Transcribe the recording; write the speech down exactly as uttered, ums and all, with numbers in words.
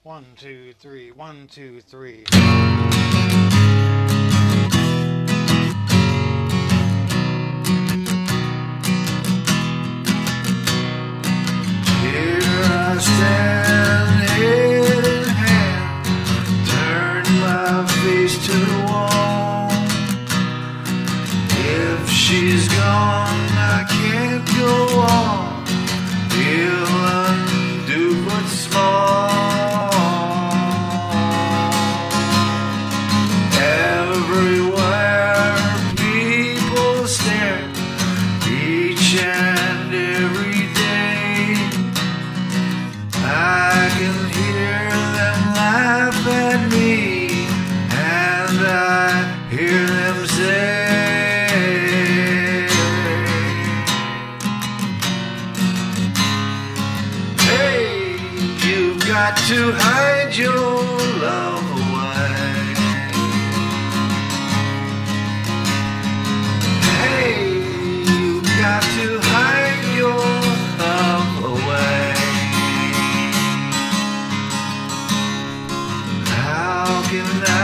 One, two, three, one, two, three. Here I stand, head in hand, turn my face to the wall. If she's gone, I can't go on. He'll undo what's small. Everywhere people stare, each and every day. I can hear them laugh at me, and I hear them say, hey, you've got to hide your love away. Hey, you've got to hide your love away. How can I